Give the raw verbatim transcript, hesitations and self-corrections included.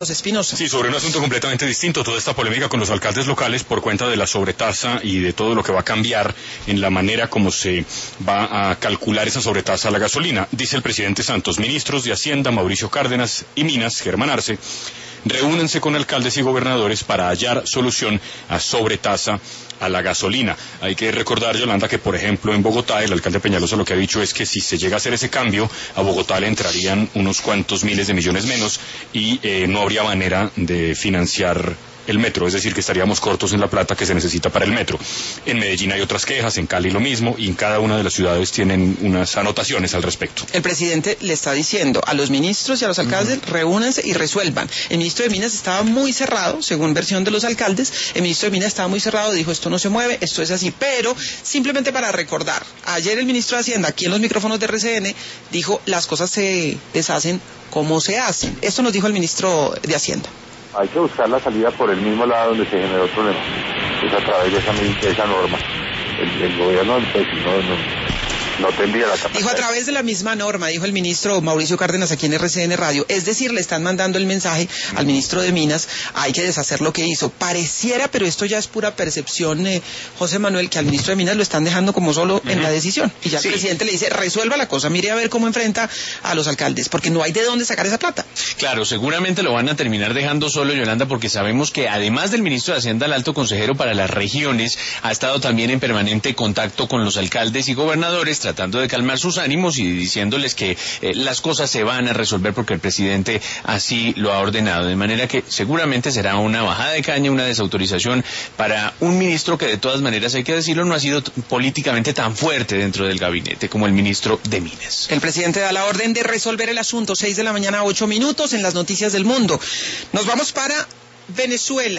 Espinosa. Sí, sobre un asunto completamente distinto, toda esta polémica con los alcaldes locales por cuenta de la sobretasa y de todo lo que va a cambiar en la manera como se va a calcular esa sobretasa a la gasolina. Dice el presidente Santos, ministros de Hacienda, Mauricio Cárdenas, y Minas, Germán Arce, reúnense con alcaldes y gobernadores para hallar solución a sobretasa a la gasolina. Hay que recordar, Yolanda, que por ejemplo en Bogotá el alcalde Peñalosa lo que ha dicho es que si se llega a hacer ese cambio, a Bogotá le entrarían unos cuantos miles de millones menos y eh, no habría manera de financiar el metro, es decir, que estaríamos cortos en la plata que se necesita para el metro. En Medellín hay otras quejas, en Cali lo mismo, y en cada una de las ciudades tienen unas anotaciones al respecto. El presidente le está diciendo a los ministros y a los alcaldes, uh-huh. reúnanse y resuelvan. El ministro de Minas estaba muy cerrado, según versión de los alcaldes, el ministro de Minas estaba muy cerrado, dijo, esto no se mueve, esto es así, pero simplemente para recordar, ayer el ministro de Hacienda, aquí en los micrófonos de R C N, dijo, las cosas se deshacen como se hacen. Esto nos dijo el ministro de Hacienda. Hay que buscar la salida por el mismo lado donde se generó el problema, es a través de esa, de esa norma. El, el gobierno pues, no, no, no tendría la capacidad. Dijo a través de la misma norma, dijo el ministro Mauricio Cárdenas aquí en R C N Radio. Es decir, le están mandando el mensaje al ministro de Minas, hay que deshacer lo que hizo. Pareciera, pero esto ya es pura percepción, eh, José Manuel, que al ministro de Minas lo están dejando como solo uh-huh. en la decisión. Y ya sí. el presidente le dice, resuelva la cosa, mire a ver cómo enfrenta a los alcaldes, porque no hay de dónde sacar esa plata. Claro, seguramente lo van a terminar dejando solo, Yolanda, porque sabemos que además del ministro de Hacienda, el alto consejero para las regiones, ha estado también en permanente contacto con los alcaldes y gobernadores, tratando de calmar sus ánimos y diciéndoles que eh, las cosas se van a resolver porque el presidente así lo ha ordenado, de manera que seguramente será una bajada de caña, una desautorización para un ministro que de todas maneras, hay que decirlo, no ha sido t- políticamente tan fuerte dentro del gabinete como el ministro de Minas. El presidente da la orden de resolver el asunto, seis de la mañana, ocho minutos en las noticias del mundo. Nos vamos para Venezuela.